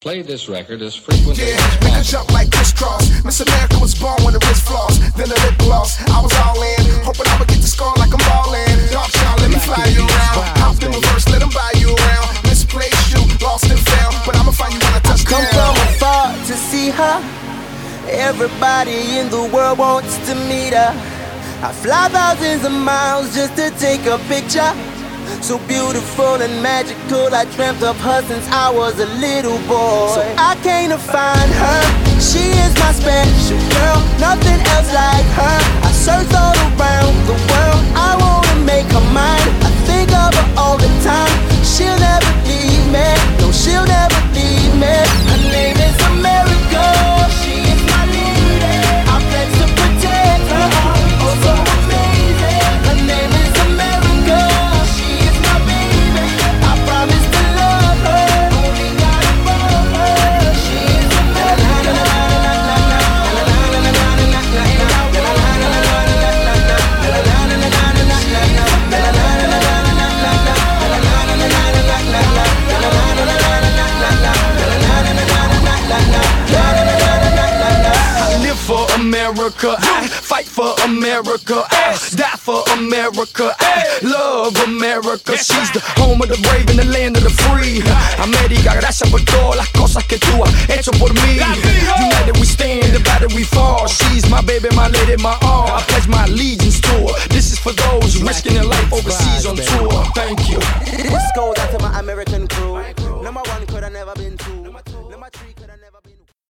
Play this record as frequently as Yeah, make a jump like crisscross. Miss America was born with a wrist floss, then a lip gloss. I was all in, hoping I would get the score like I'm ballin'. Dark child, let me fly you around. Hop in reverse, let them buy you around. Misplaced you, lost and found, but I'ma find you when I touch down. Come from afar to see her. Everybody in the world wants to meet her. I fly thousands of miles just to take a picture. So beautiful and magical, I dreamt of her since I was a little boy. So I came to find her, she is my special girl, nothing else like her. I searched all around the world, I wanna make her mine. I think of her all the time, she'll never leave me. No, she'll never leave me. Her name is America, she is my lady. I pledge to protect her, oh so amazing. Her name is America, she is my baby. I promise to love her, only God above her. She is America. I live for America, I fight for America, I die for America, I love America. She's the home of the brave and the land of the free. América, gracias por todas las cosas que tú has hecho por mí. United we stand, divided we fall. She's my baby, my lady, my all. I pledge my allegiance to her. This is for those risking their life overseas on tour. Thank you. This goes out to my American crew. Number one, could I never been two.